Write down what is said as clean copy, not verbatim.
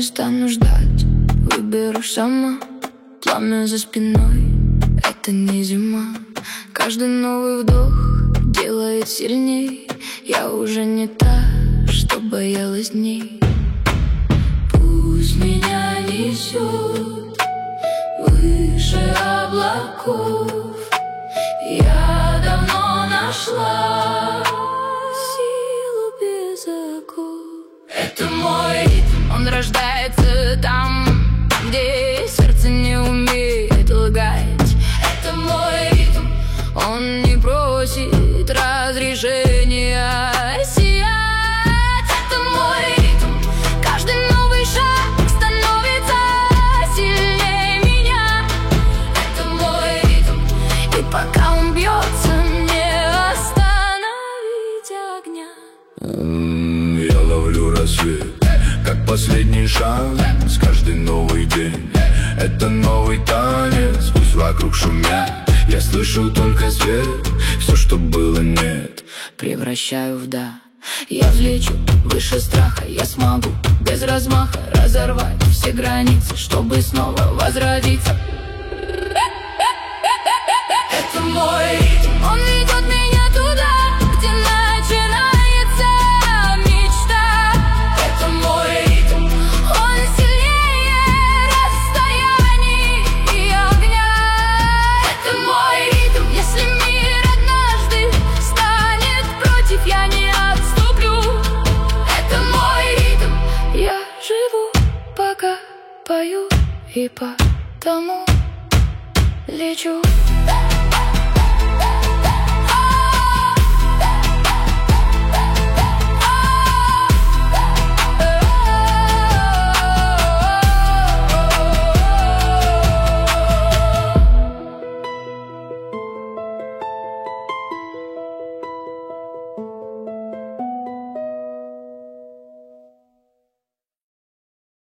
не стану ждать, выберу сама. Пламя за спиной, это не зима. Каждый новый вдох делает сильней. Я уже не та, что боялась дней. Пусть меня несет выше облаков. Я давно нашла силу без оков. Это мой ритм, он рождается там, где сердце не умеет лгать. Это мой ритм, он не просит разрешения сиять. Это мой ритм, каждый новый шаг становится сильнее меня. Это мой ритм, и пока он бьется, не остановить огня. Я ловлю рассвет, как последний шанс. Каждый новый день — это новый танец. Пусть вокруг шумят, я слышу только свет. Все, что было, нет, превращаю в да. Я взлечу выше страха. Я смогу без размаха разорвать все границы, чтобы снова возродиться. Это мой ритм, он ведет меня туда, где начинается мечта. Это мой ритм, он сильнее расстояний и огня. Это мой ритм, если мир однажды станет против, я не отступлю. Это мой ритм, я живу, пока пою, и потому лечу.